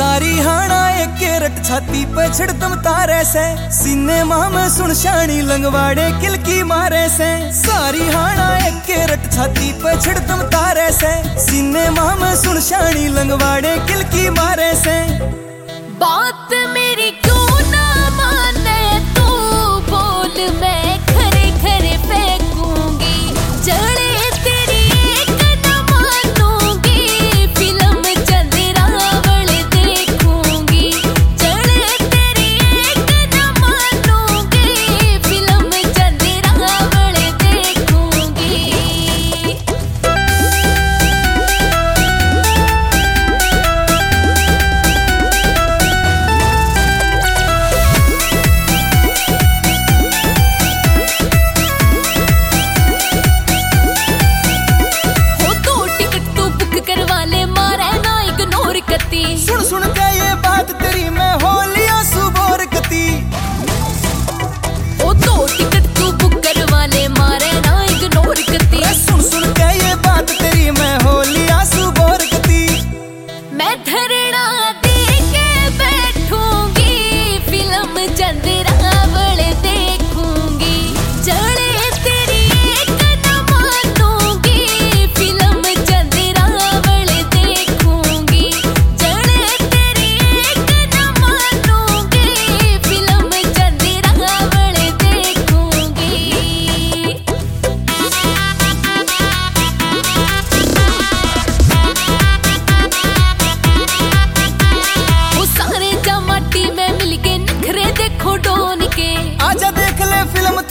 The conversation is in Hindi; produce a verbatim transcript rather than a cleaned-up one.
सारी हाना एक केरट छाती पे छिड़तम तारे से, सिनेमा में सुन शानी लंगवाड़े किलकी मारे से। सारी हाना एक केरट छाती पे छिड़तम तारे से, सिनेमा में सुन शानी लंगवाड़े किलकी मारे से। बात मेरी क्यों ना माने तू, बोल मैं खरे खरे फेंकूंगी, जड़े तेरी एक न मानूंगी, फिल्म चंद्रावल देखूंगी, जड़े तेरी एक न मानूंगी, फिल्म चंद्रावल देखूंगी। सुन सुन के ये बात तेरी मैं हो लिया सुबोर गति। ओ दो टिकट तू बुक करवा ले, मारे ना इग्नोर गति। सुन सुन के ये बात तेरी मैं हो लिया सुबोर गति। मैं धरना दे के बैठूंगी, फिल्म चंद्रावल देखूंगी, जड़े तेरी एक न मानूंगी, फिल्म चंद्रावल देखूंगी, जड़े तेरी एक न मानूंगी, फिल्म चंद्रावल देखूंगी। वो सारे जमाटी में मिल के नखरे देखो डोन के, आजा देख ले फिल्म